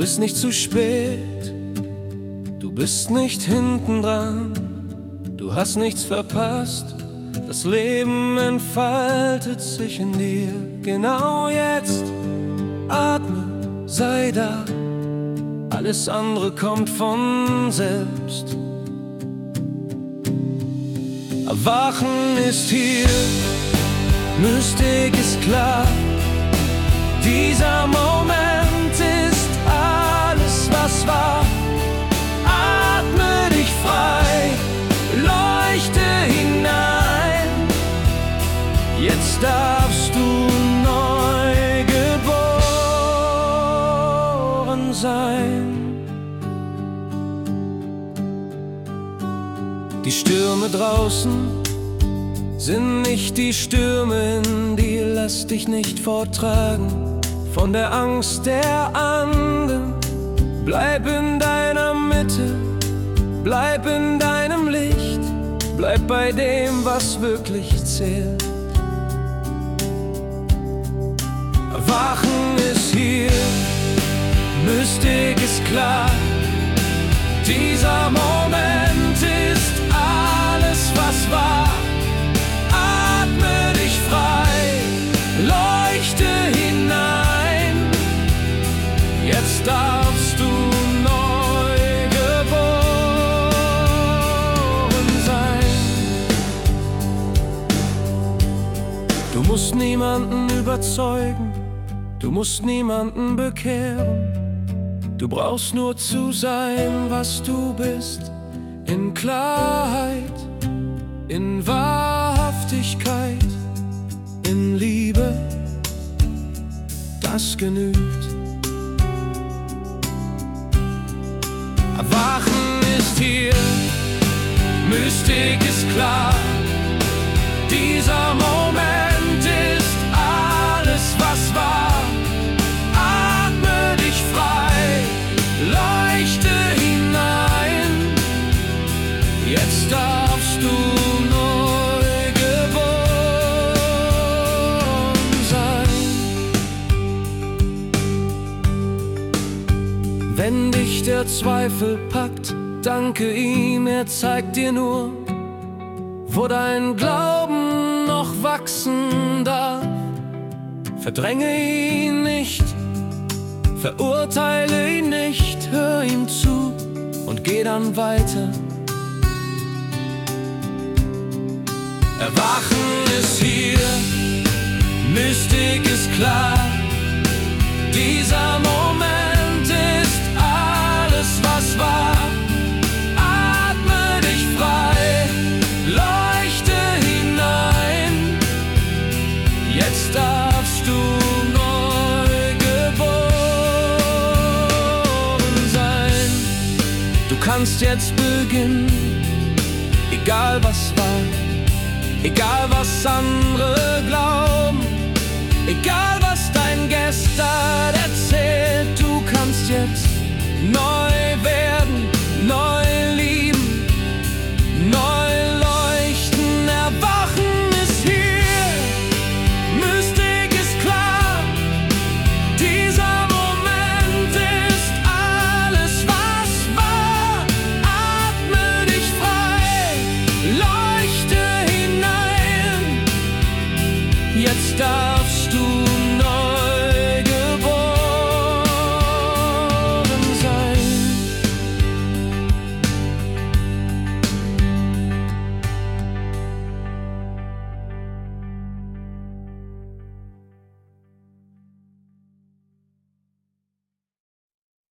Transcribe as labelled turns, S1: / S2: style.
S1: bist nicht zu spät, du bist nicht hinten dran, du hast nichts verpasst, das Leben entfaltet sich in dir. Genau jetzt, atme, sei da, alles andere kommt von selbst. Erwachen ist hier, Mystik ist klar, dieser Moment ist alles, was war. Atme dich frei, leuchte hinein, jetzt darfst du neu geboren sein. Die Stürme draußen sind nicht die Stürme in dir, lass dich nicht forttragen von der Angst der anderen. Bleib in deiner Mitte, bleib in deinem Licht, bleib bei dem, was wirklich zählt. Erwachen ist hier, Mystik ist klar, dieser Moment ist alles, was war. Atme dich frei, leuchte hinein, jetzt darfst du neu geboren sein. Du musst niemanden überzeugen, du musst niemanden bekehren. Du brauchst nur zu sein, was du bist, in Klarheit, in Wahrhaftigkeit, in Liebe, das genügt. Erwachen ist hier, Mystik ist klar, dieser Moment ist alles, was war. Atme dich frei, leuchte hinein, jetzt darfst du neu geboren sein. Wenn dich der Zweifel packt, danke ihm, er zeigt dir nur, wo dein Glauben noch wachsen darf. Verdränge ihn nicht, verurteile ihn nicht, hör ihm zu und geh dann weiter. Erwachen ist hier, Mystik ist klar, dieser Moment ist alles, was war. Atme dich frei, leuchte hinein, jetzt darfst du neu geboren sein. Du kannst jetzt beginnen, egal was war, egal was andere glauben, egal was dein Gestern erzählt, du kannst jetzt neu werden, neu lieben, neu leuchten. Erwachen ist hier, Mystik ist klar, dieser Moment ist alles, was war. Atme dich frei, leuchte hinein, jetzt darfst du